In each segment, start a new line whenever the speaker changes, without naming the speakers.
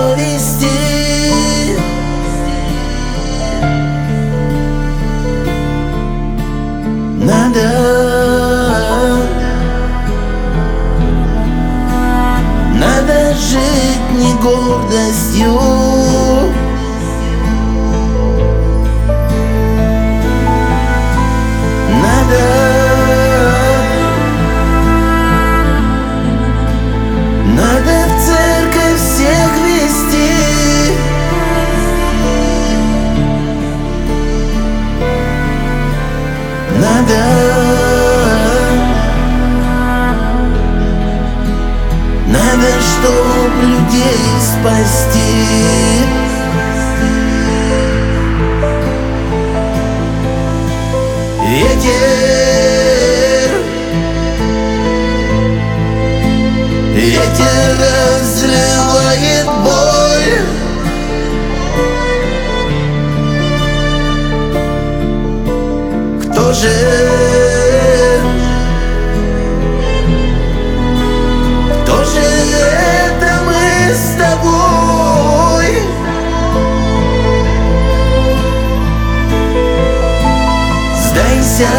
совести. Надо жить не гордостью, надо в церковь всех вести. Надо, чтоб людей спасти. Ветер разрывает боль. Кто же это мы с тобой? Сдайся,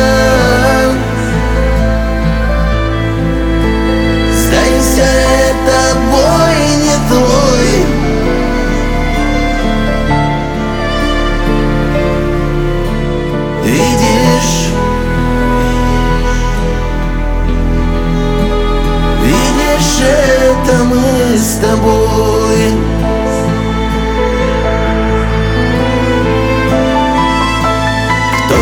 это бой не твой. Видишь, это мы с тобой. Кто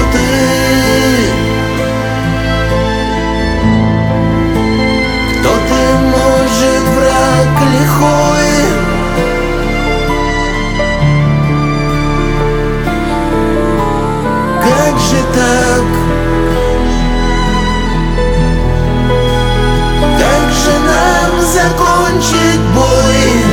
ты, может, враг лихой? Как же так? Как же нам закончить бой?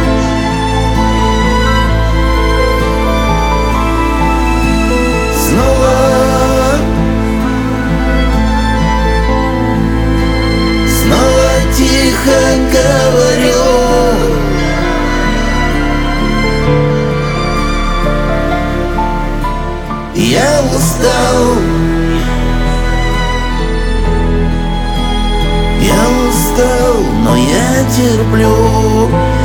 Снова тихо говорю: я устал, но я терплю.